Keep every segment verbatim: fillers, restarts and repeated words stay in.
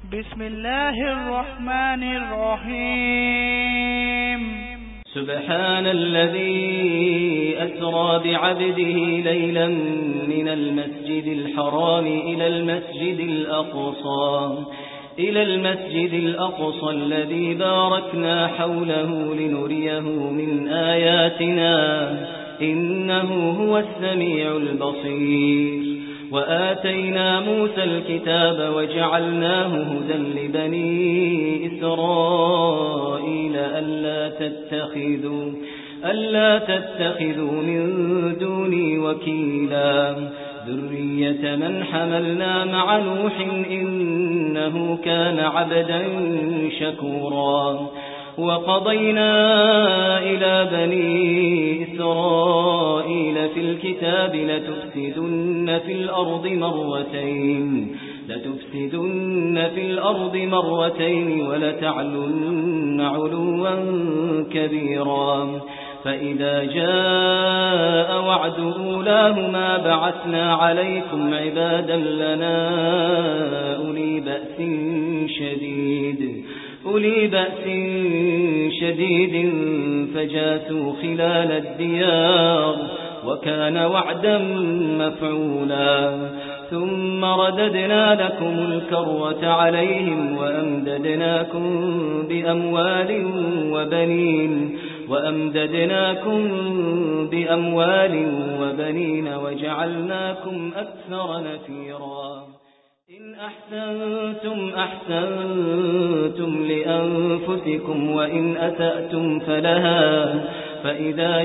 بسم الله الرحمن الرحيم سبحان الذي أسرى بعبده ليلا من المسجد الحرام إلى المسجد الأقصى إلى المسجد الأقصى الذي باركنا حوله لنريه من آياتنا إنه هو السميع البصير وآتينا موسى الكتاب وجعلناه هدى لبني إسرائيل ألا تتخذوا ألا تتخذوا من دوني وكيلا ذرية من حملنا مع نوح إنه كان عبدا شكورا وقضينا إلى بني إسرائيل في الكتاب لتفسدن في الأرض مرتين لتفسدن في الأرض مرتين ولتعلن علوا كبيرا فإذا جاء وعد أولاهما بعثنا عليكم عبادا لنا أولي بأس شديد أولي بأس شديد فجاسوا خلال الديار وكان وعدا مفعولا ثم رددنا لكم الكرة عليهم وأمددناكم بأموال وبنين وأمددناكم بأموال وبنين وجعلناكم أكثر نفيرا إن أحسنتم أحسنتم لأنفسكم وإن أسأتم فلها فإذا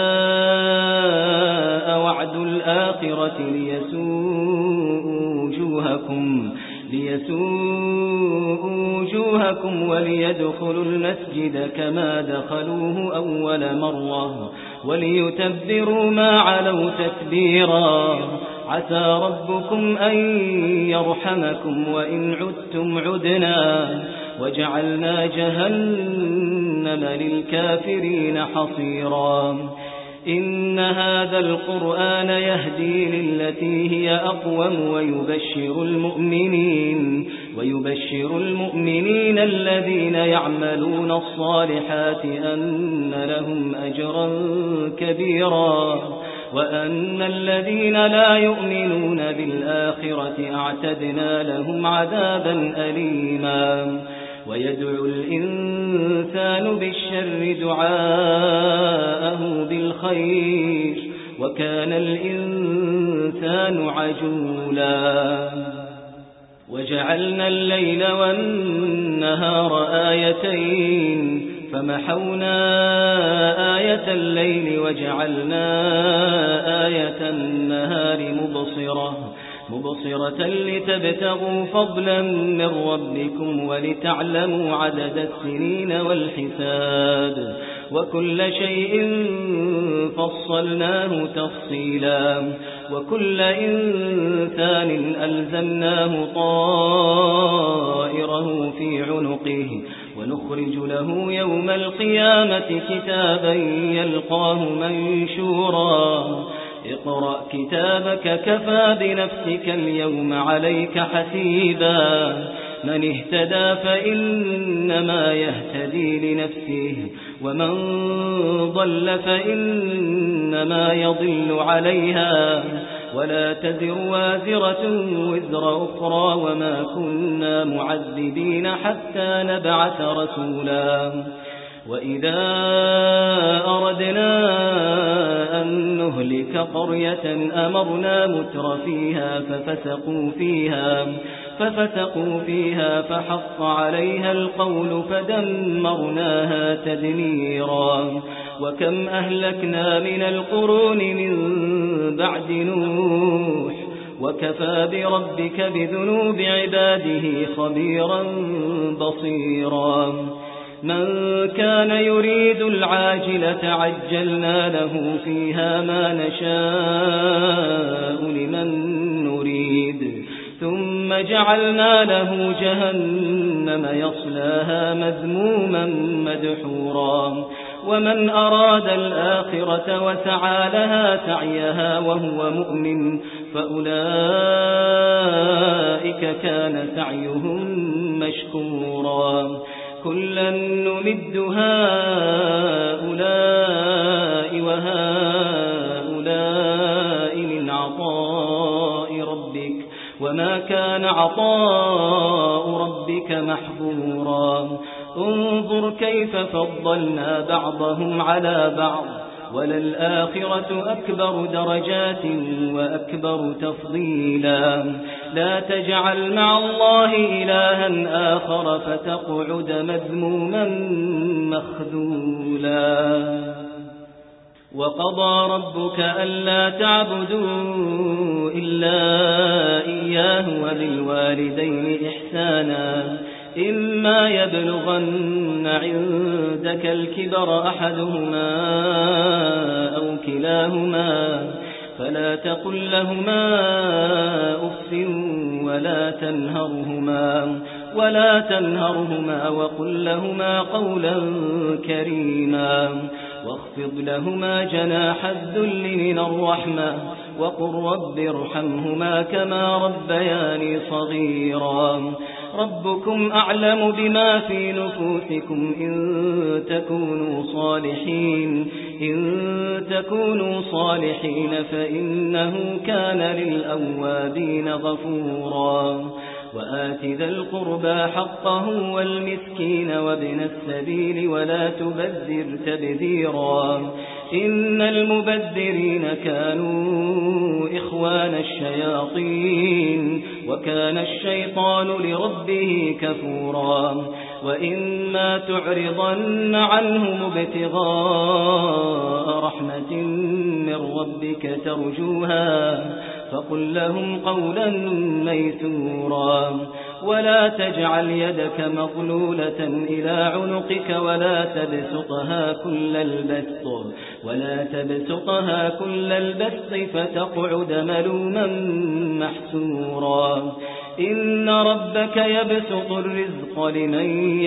جاء وعد الآخرة ليسوءوا وجوهكم ليسوءوا وجوهكم وليدخلوا المسجد كما دخلوه أول مرة وليتبروا ما علوا تتبيرا عسى ربكم أن يرحمكم وإن عدتم عدنا وجعلنا جهنم للكافرين حصيرا إن هذا القرآن يهدي للتي هي أقوم ويبشر المؤمنين ويبشر المؤمنين الذين يعملون الصالحات أن لهم أجرا كبيرا وأن الذين لا يؤمنون بالآخرة أعتدنا لهم عذابا أليما ويدعو الإنسان بالشر دعاءه بالخير وكان الإنسان عجولا وجعلنا الليل والنهار آيتين فمحونا آية الليل وجعلنا آية النهار مبصرة مبصرة لتبتغوا فضلا من ربكم ولتعلموا عدد السنين والحساب وكل شيء فصلناه تفصيلا وكل إنسان ألزمناه طائره في عنقه ونخرج له يوم القيامة كتابا يلقاه منشورا اقرأ كتابك كفى بنفسك اليوم عليك حسيبا من اهتدى فإنما يهتدي لنفسه ومن ضل فإنما يضل عليها ولا تزر وازرة وزر أخرى وما كنا معذبين حتى نبعث رسولا وإذا أردنا أن نهلك قرية أمرنا متر فيها ففسقوا فيها ففسقوا فيها فحق عليها القول فدمرناها تدميرا وكم أهلكنا من القرون من بعد نوح وكفى بربك بذنوب عباده خبيرا بصيرا من كان يريد العاجلة عجلنا له فيها ما نشاء لمن نريد ثم جعلنا له جهنم يصلاها مذموما مدحورا ومن أراد الآخرة وسعى لها سعيها وهو مؤمن فأولئك كان سعيهم مشكورا كلا نمد هؤلاء وهؤلاء من عطاء ربك وما كان عطاء ربك محظورا انظر كيف فضلنا بعضهم على بعض وللآخرة أكبر درجات وأكبر تفضيلا لا تجعل مع الله إلها آخر فتقعد مذموما مخذولا وقضى ربك ألا تعبدوا إلا إياه وبالوالدين إحسانا إما يبلغن عندك الكبر أحدهما أو كلاهما فلا تقل لهما أف ولا تنهرهما ولا تنهرهما وقل لهما قولا كريما واخفض لهما جناح الذل من الرحمة وقل رب ارحمهما كما ربياني صغيرا ربكم أعلم بما في نفوسكم إن تكونوا صالحين إن تكونوا صالحين فإنه كان للأوابين غفورا وآت ذا القربى حقه والمسكين وابن السبيل ولا تبذر تبذيرا إن المبذرين كانوا إخوان الشياطين وكان الشيطان لربه كفورا وإما تعرضن عنهم ابتغاء رحمة من ربك ترجوها فقل لهم قولا ميسورا ولا تجعل يدك مغلولة إلى عنقك ولا تبسطها كل البسط ولا تبسطها كل البسط فتقعد ملوما محسورا إن ربك يبسط الرزق لمن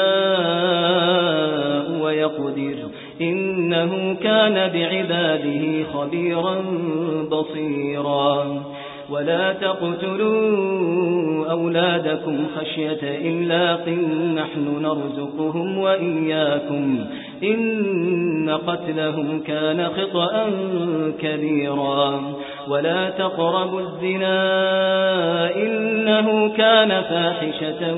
يشاء ويقدر إنه كان بعباده خبيرا بصيرا ولا تقتلوا أولادكم خشية إملاق نحن نرزقهم وإياكم إن قتلهم كان خطأ كبيرا ولا تقربوا الزنا إنه كان فاحشة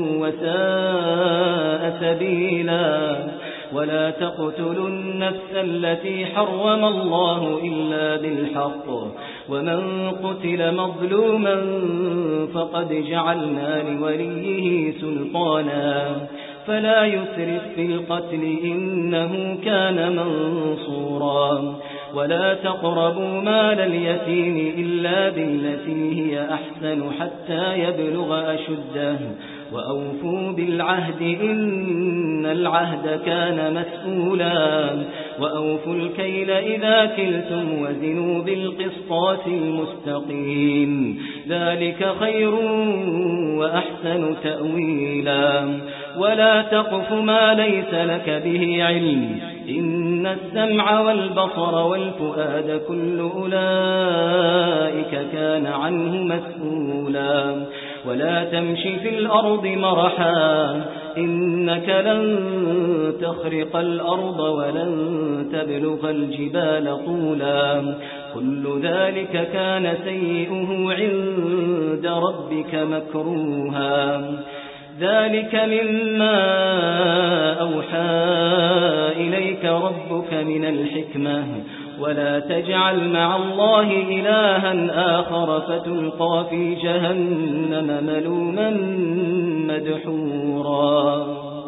وساء سبيلا ولا تقتلوا النفس التي حرم الله إلا بالحق ومن قتل مظلوما فقد جعلنا لوليه سلطانا فلا يسرف في القتل إنه كان منصورا ولا تقربوا مال اليتيم إلا بالتي هي أحسن حتى يبلغ أشده وأوفوا بالعهد إن العهد كان مسؤولا وأوفوا الكيل إذا كلتم وزنوا بالقسطاس المستقيم ذلك خير وأحسن تأويلا ولا تقف ما ليس لك به علم إن السمع والبصر والفؤاد كل أولئك كان عنه مسؤولا ولا تمشي في الأرض مرحا إنك لن تخرق الأرض ولن تبلغ الجبال طولا كل ذلك كان سيئه عند ربك مكروها ذلك مما أوحى إليك ربك من الحكمة ولا تجعل مع الله إلها آخر فتلقى في جهنم ملوما مدحورا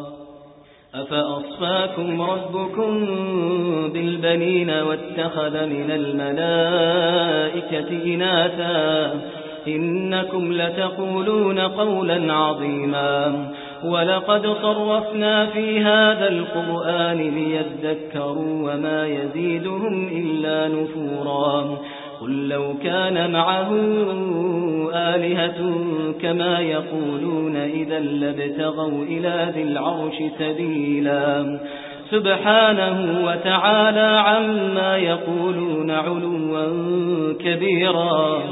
أفأصفاكم ربكم بالبنين واتخذ من الملائكة إناثا إنكم لتقولون قولا عظيما ولقد صرفنا في هذا القرآن ليذكروا وما يزيدهم إلا نفورا قل لو كان معه آلهة كما يقولون إذا لابتغوا إلى ذي العرش سبيلا سبحانه وتعالى عما يقولون علوا كبيرا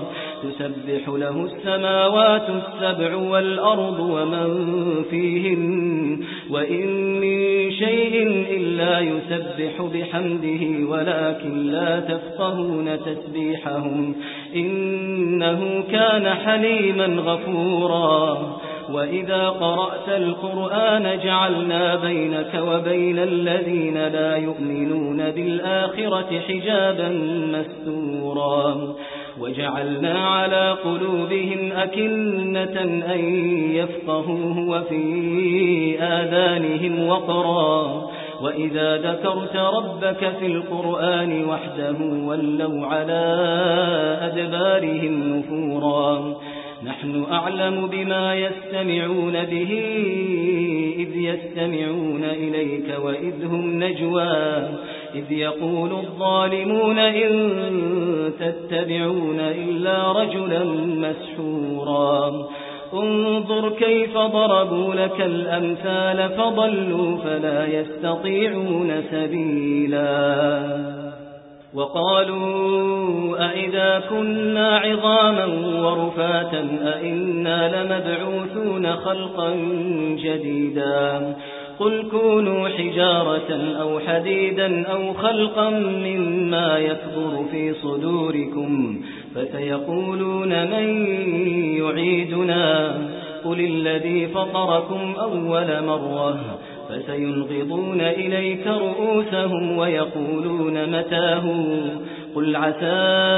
تسبح له السماوات السبع والأرض ومن فيهن وإن من شيء إلا يسبح بحمده ولكن لا تفقهون تسبيحهم إنه كان حليما غفورا وإذا قرأت القرآن جعلنا بينك وبين الذين لا يؤمنون بالآخرة حجابا مستورا وجعلنا على قلوبهم أكنة أن يفقهوه وفي آذانهم وقرا وإذا ذكرت ربك في القرآن وحده ولوا على أدبارهم نفورا نحن أعلم بما يستمعون به إذ يستمعون إليك وإذ هم نجوى إذ يقول الظالمون إن تتبعون إلا رجلا مسحورا انظر كيف ضربوا لك الأمثال فضلوا فلا يستطيعون سبيلا وقالوا أئذا كنا عظاما ورفاتا أئنا لمبعوثون خلقا جديدا قل كونوا حجارة أو حديدا أو خلقا مما يكبر في صدوركم فسيقولون من يعيدنا قل الذي فطركم أول مرة فسينغضون إليك رؤوسهم ويقولون متاه قل عسى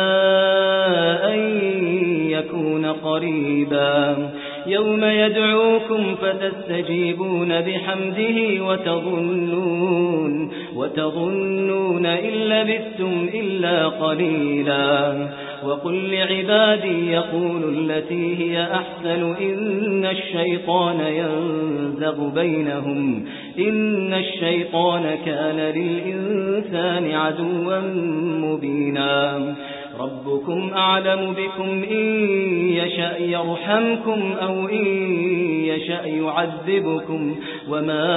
أن يكون قريبا يوم يدعوكم فتستجيبون بحمده وتظنون وتظنون إن لبثتم إلا قليلا وقل لعبادي يقولوا التي هي أحسن إن الشيطان ينزغ بينهم إن الشيطان كان للإنسان عدوا مبينا ربكم أعلم بكم إن يشأ يرحمكم أو إن يشأ يعذبكم وما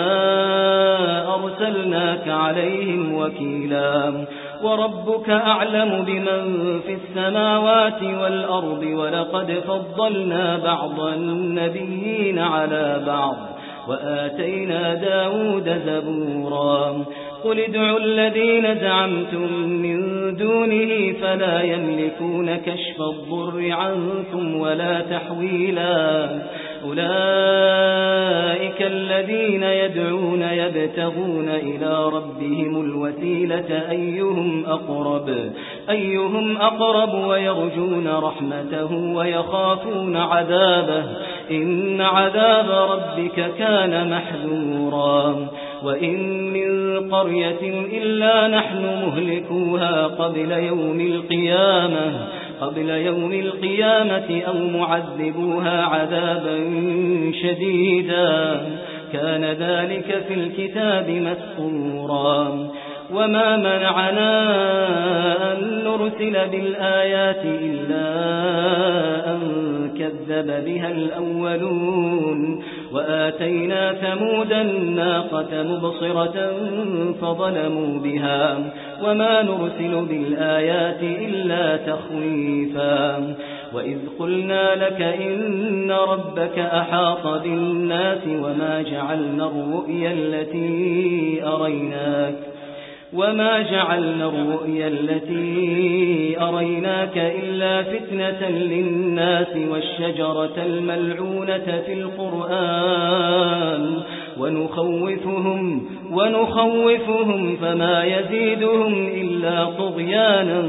أرسلناك عليهم وكيلا وربك أعلم بمن في السماوات والأرض ولقد فضلنا بعض النبيين على بعض وآتينا داود زبورا قل ادعوا الذين زعمتم من دونه فلا يملكون كشف الضر عنكم ولا تحويلا أولئك الذين يدعون يبتغون إلى ربهم الوسيلة أيهم أقرب أيهم أقرب ويرجون رحمته ويخافون عذابه إن عذاب ربك كان محذورا وإن من قرية إلا نحن مهلكوها قبل يوم القيامة قبل يوم القيامة أو معذبوها عذابا شديدا كان ذلك في الكتاب مسطورا وما منعنا أن نرسل بالآيات إلا أن كذب بها الأولون وآتينا ثمود الناقة مبصرة فظلموا بها وما نرسل بالآيات إلا تخويفا وإذ قلنا لك إن ربك أحاط بالناس وما جعلنا الرؤيا التي أريناك وما جعلنا الرؤيا التي أريناك إلا فتنة للناس والشجرة الملعونة في القرآن ونخوفهم ونخوفهم فما يزيدهم إلا طغيانا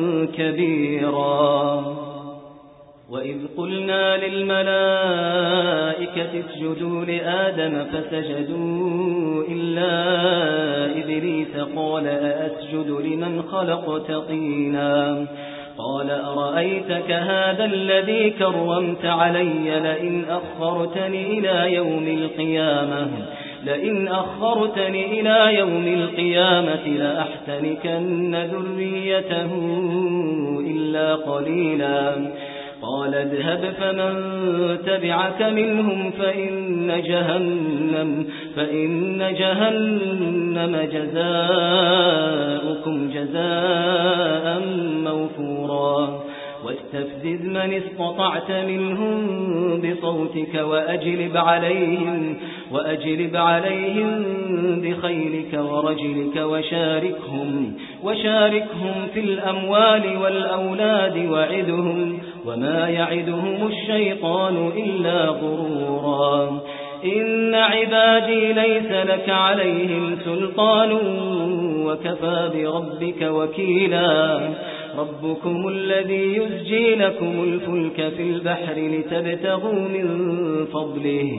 كبيرا وإذ قلنا للملائكة اسجدوا لآدم فسجدوا إلا إبليس قال أأسجد لمن خلقت طينا قال أرأيتك هذا الذي كرمت علي لئن أخرتني إلى يوم القيامة لئن أخرتني إلى يوم القيامة لأحتنكن ذريته إلا قليلا قال اذهب فمن تبعك منهم فإن جهنم فإن جهنم جزاؤكم جزاء موفورا واستفزز من استطعت منهم بصوتك وأجلب عليهم, وأجلب عليهم بخيلك ورجلك وشاركهم, وشاركهم في الأموال والأولاد وعدهم وما يعدهم الشيطان إلا غرورا. إن عبادي ليس لك عليهم سلطان وكفى بربك وكيلا. ربكم الذي يسجي لكم الفلك في البحر لتبتغوا من فضله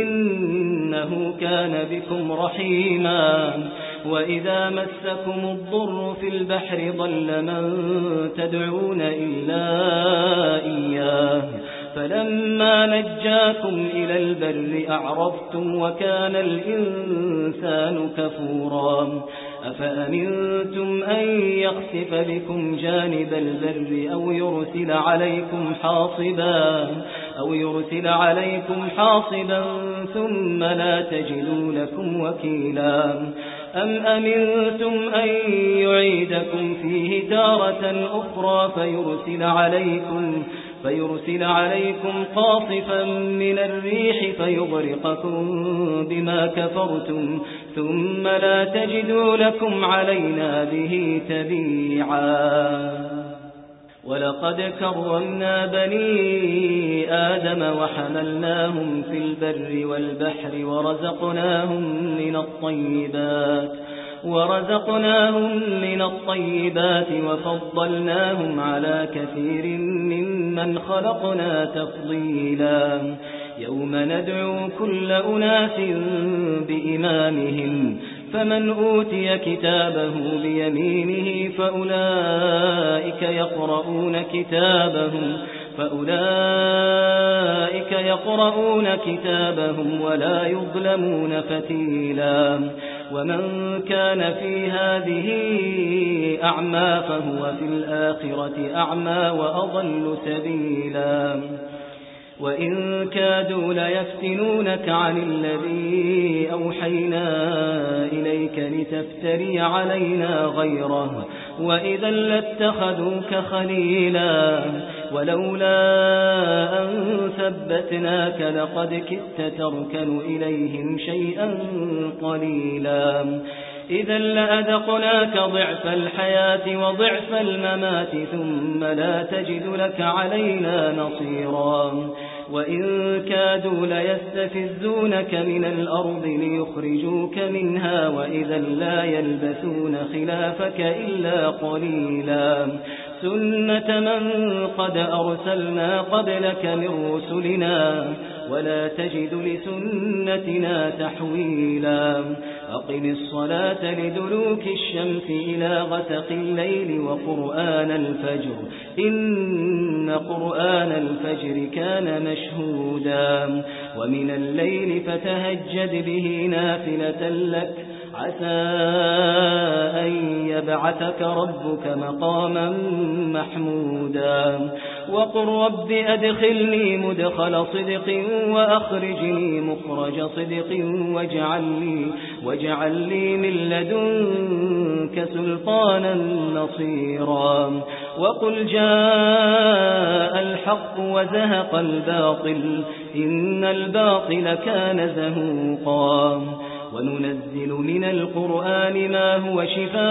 إنه كان بكم رحيما. وإذا مسكم الضر في البحر ضل من تدعون إلا إياه فلما نجاكم إلى البر أعرفتم وكان الإنسان كفورا. أفأمنتم أن يخسف بكم جانب البر أو يرسل عليكم حاصبا أو يرسل عليكم حاصبا ثم لا تجدوا لكم وكيلا. أم أمنتم أن يعيدكم فيه تارة أخرى فيرسل عليكم فيرسل عليكم قاصفا من الريح فيغرقكم بما كفرتم ثم لا تجدوا لكم علينا به تبيعا. ولقد كرمنا بني آدم وحملناهم في البر والبحر ورزقناهم من الطيبات ورزقناهم من الطيبات وفضلناهم على كثير ممن خلقنا تفضيلا. يوم ندعو كل أناس بإمامهم فمن أوتي كتابه بيمينه فأولئك يقرؤون كتابهم فأولئك يقرؤون كتابهم ولا يظلمون فتيلا. ومن كان في هذه أعمى فهو في الآخرة أعمى وأضل سبيلا. وإن كادوا ليفتنونك عن الذي أوحينا إليك لتفتري علينا غيره وإذا لاتخذوك خليلا. ولولا أن ثبتناك لقد كدت تركن إليهم شيئا قليلا. إذا لأذقناك ضعف الحياة وضعف الممات ثم لا تجد لك علينا نصيرا. وإن كادوا ليستفزونك من الأرض ليخرجوك منها وإذا لا يلبثون خلافك إلا قليلا. سنة من قد أرسلنا قبلك من رسلنا ولا تجد لسنتنا تحويلا. أقم الصلاة لدلوك الشمس إلى غسق الليل وقرآن الفجر إن قرآن الفجر كان مشهودا. ومن الليل فتهجد به نافلة لك عسى أن يبعثك ربك مقاما محمودا. وقل رب أدخلني مدخل صدق وأخرجني مخرج صدق واجعل لي, واجعل لي من لدنك سلطانا نصيرا. وقل جاء الحق وزهق الباطل إن الباطل كان زهوقا. وننزل من القرآن ما هو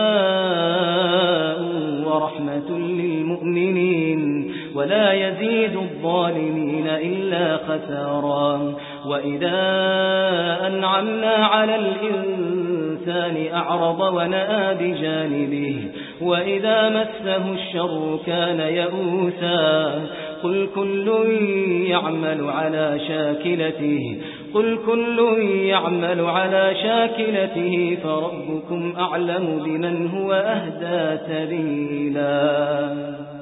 شفاء ورحمة للمؤمنين ولا يزيد الظالمين إلا خسارا. وإذا أنعمنا على الإنسان أعرض ونأى بجانبه وإذا مسه الشر كان يئوسا. قل كل يعمل على شاكلته قل كل يعمل على شاكلته فربكم أعلم بمن هو أهدى سبيلا.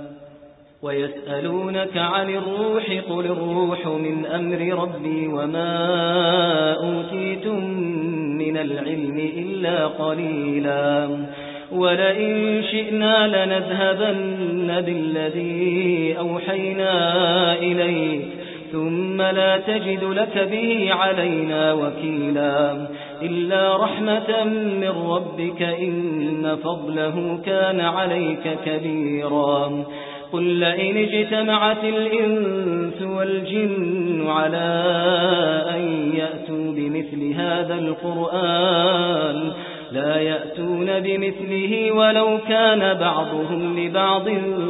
ويسألونك عن الروح قل الروح من أمر ربي وما أوتيتم من العلم إلا قليلا. ولئن شئنا لنذهبن بالذي أوحينا إليك ثم لا تجد لك به علينا وكيلا. إلا رحمة من ربك إن فضله كان عليك كبيرا. قل لئن اجتمعت الإنس والجن على أن يأتوا بمثل هذا القرآن لا يأتون بمثله ولو كان بعضهم لبعض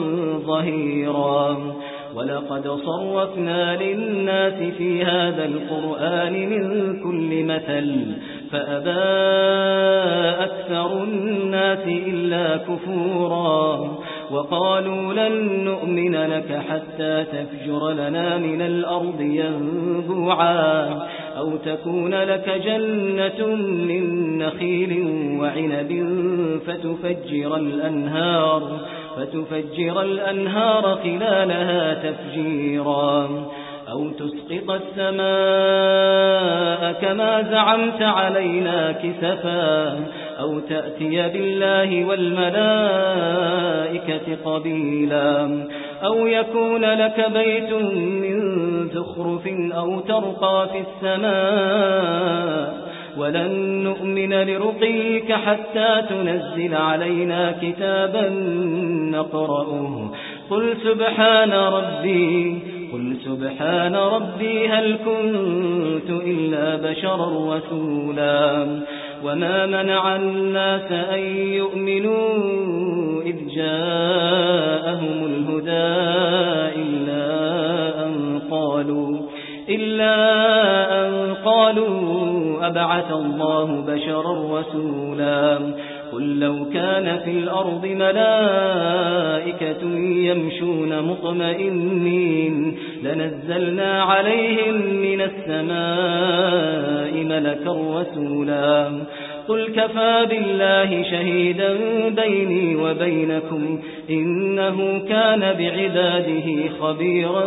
ظهيرا ولقد صرفنا للناس في هذا القرآن من كل مثل فأبى أكثر الناس إلا كفورا وقالوا لن نؤمن لك حتى تفجر لنا من الأرض ينبوعا أو تكون لك جنة من نخيل وعنب فتفجر الأنهار فتفجر الأنهار خلالها تفجيرا أو تسقط السماء كما زعمت علينا كسفا أو تأتي بالله والملائكة قبيلا أو يكون لك بيت من زخرف أو ترقى في السماء ولن نؤمن لرقيك حتى تنزل علينا كتابا نقرأه قل سبحان ربي قل سبحان ربي هل كنت إلا بشرا رسولا وما منع الناس أن يؤمنوا إذ جاءهم الهدى إلا أن قالوا إلا أن قالوا أبعث الله بشرا رسولا قل لو كان في الأرض ملائكة يمشون مطمئنين لنزلنا عليهم من السماء ملكا رسولا قل كفى بالله شهيدا بيني وبينكم إنه كان بعباده خبيرا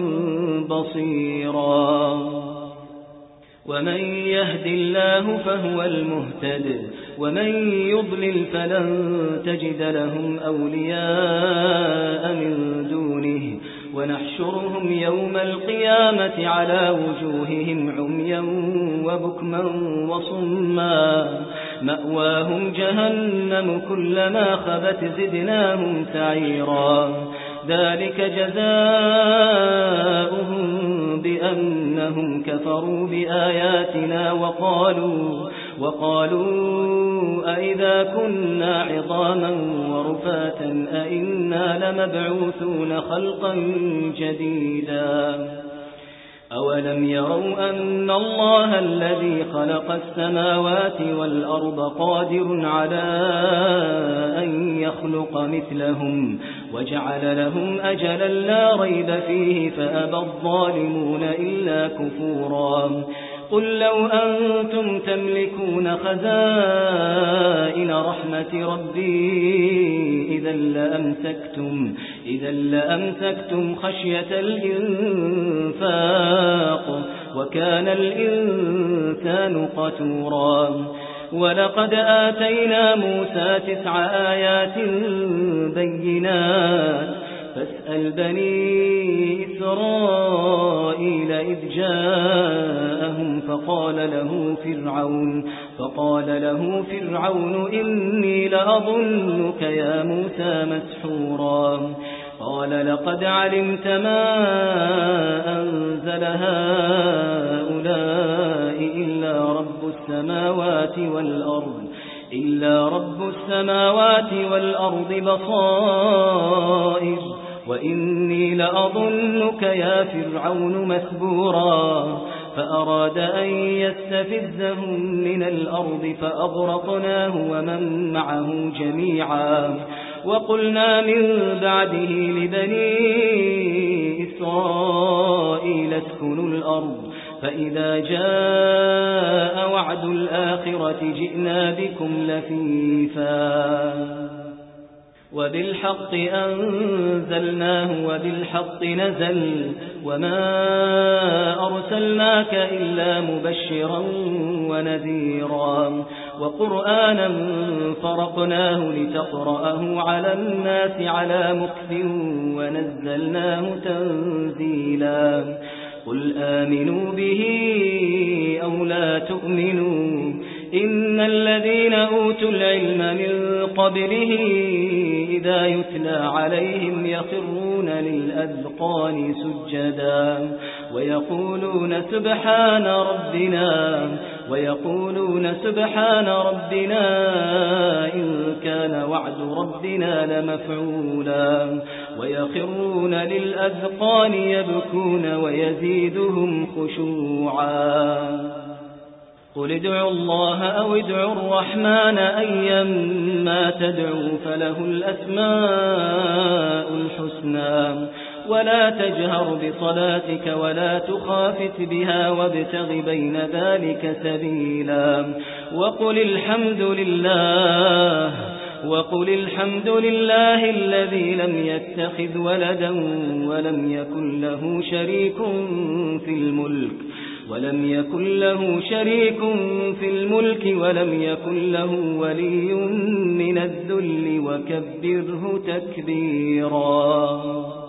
بصيرا ومن يهد الله فهو المهتد ومن يضلل فلن تجد لهم أولياء من دونه ونحشرهم يوم القيامة على وجوههم عميا وبكما وصما مأواهم جهنم كلما خبت زدناهم سعيرا ذلك جزاؤهم بأنهم كفروا بآياتنا وقالوا وقالوا أئذا كنا عظاما ورفاتا أئنا لمبعوثون خلقا جديدا أولم يروا أن الله الذي خلق السماوات والأرض قادر على أن يخلق مثلهم وجعل لهم أجلا لا ريب فيه فأبى الظالمون إلا كفورا قل لو أنتم تملكون خزائن رحمة ربي إذا لأمسكتم, إذا لأمسكتم خشية الإنفاق وكان الإنسان قتورا ولقد آتينا موسى تسع آيات بينات فاسأل بني إسرائيل إذ جاءهم فقال له فرعون فقال له فرعون إني لأظنك يا موسى مسحورا قال لقد علمت ما أنزل هؤلاء إلا رب السماوات والأرض إلا رب السماوات والأرض بصائر وإني لأظنك يا فرعون مثبورا فأراد أن يستفزهم من الأرض فأغرقناه ومن معه جميعا وقلنا من بعده لبني إسرائيل اسكنوا الأرض فإذا جاء وعد الآخرة جئنا بكم لفيفا وبالحق أنزلناه وبالحق نزل وما أرسلناك إلا مبشرا ونذيرا وقرآنا فرقناه لتقرأه على الناس على مكث ونزلناه تنزيلا قل آمنوا به أو لا تؤمنوا إن الذين أوتوا العلم من قبله إذا يتلى عليهم يخرون للأذقان سجدا ويقولون سبحان ربنا ويقولون سبحان ربنا إن كان وعد ربنا لمفعولا ويخرون للأذقان يبكون ويزيدهم خشوعا قل ادعوا الله أو ادعوا الرحمن أيما تدعوا فله الأسماء الحسنى ولا تجهر بصلاتك ولا تخافت بها وابتغ بين ذلك سبيلا وقل الحمد لله وقل الحمد لله الذي لم يتخذ ولدا ولم يكن له شريك في الملك ولم يكن له شريك في الملك ولم يكن له ولي من الذل وكبره تكبيرا.